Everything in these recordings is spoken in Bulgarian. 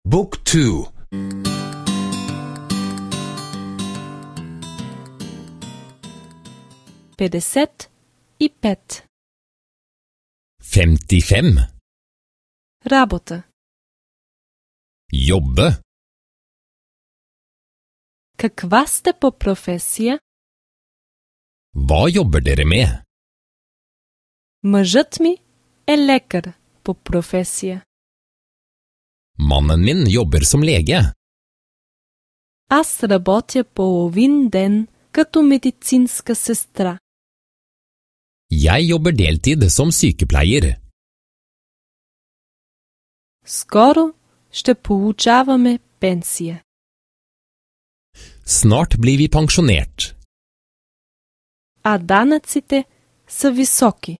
Book 2. 55. 55. Работа. Jobbe. Каква сте по професия? Hva jobber dere med? Мъжът ми е лекар по професия. Mannen min jobber som lege. Аз работя половин ден като медицинска сестра. Jeg jobber deltid som sykepleier. Скоро ще получаваме пенсия. Snart blir vi pensjonert. А данъците са високи.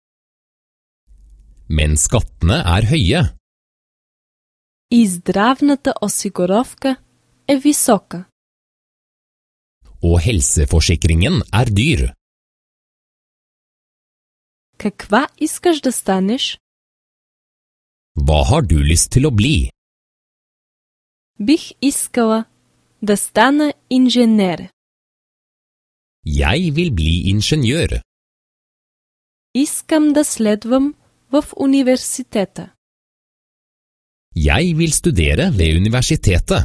Men skattene er høye. И здравната осигуровка е висока. Og helseforsikringen er dyr. Каква искаш да станеш? Hva har du lyst til å bli? Бих искала да стана инженер. Jeg vil bli ingeniør. Искам да следвам в университета. Jeg vil studere ved universitetet.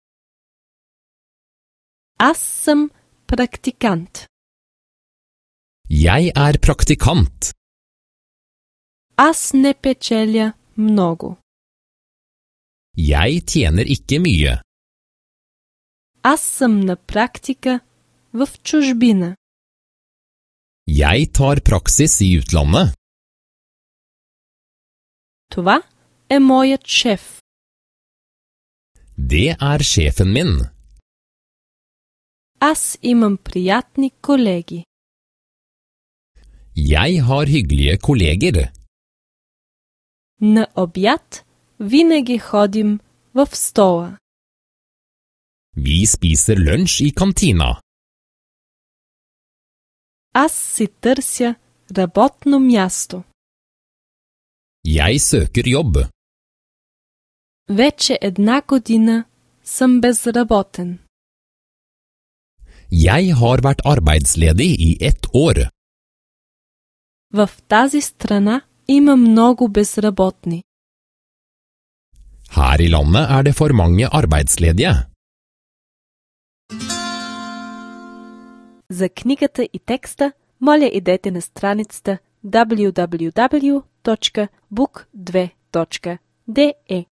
Аз съм практикант. Jeg er praktikant. Аз не печеля много. Jeg tjener ikke mye. Аз съм на практика в чужбина. Jeg tar praksis i utlandet. Това е моят шеф. Det er sjefen min. Аз имам приятни колеги. Jeg har hyggelige kolleger. На обяд винаги ходим в стола. Vi spiser lunsj i kantina. Аз си търся работно място. Jeg søker jobb. Вече една година съм безработен. Jeg har vært arbeidsledig i 1 år. В тази страна има много безработни. Her i landet er det for mange arbeidsledige. За книгата и текста, моля идете на страницата www.book2.de.